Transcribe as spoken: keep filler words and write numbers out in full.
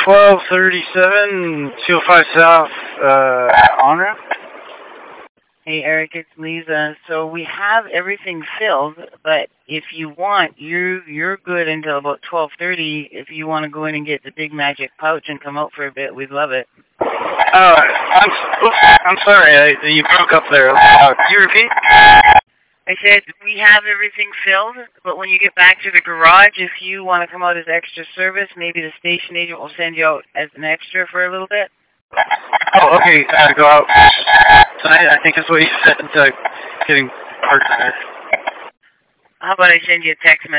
twelve thirty-seven, two oh five South, uh, en route. Hey, Eric, it's Lisa. So we have everything filled, but if you want, you, you're good until about twelve thirty. If you want to go in and get the big magic pouch and come out for a bit, we'd love it. Oh, I'm, oops, I'm sorry, I, you broke up there. Uh, can you repeat? I said we have everything filled, but when you get back to the garage, if you want to come out as extra service, maybe the station agent will send you out as an extra for a little bit. Oh, okay, uh, go out tonight, I think that's what you said, uh, getting parked there. How about I send you a text message?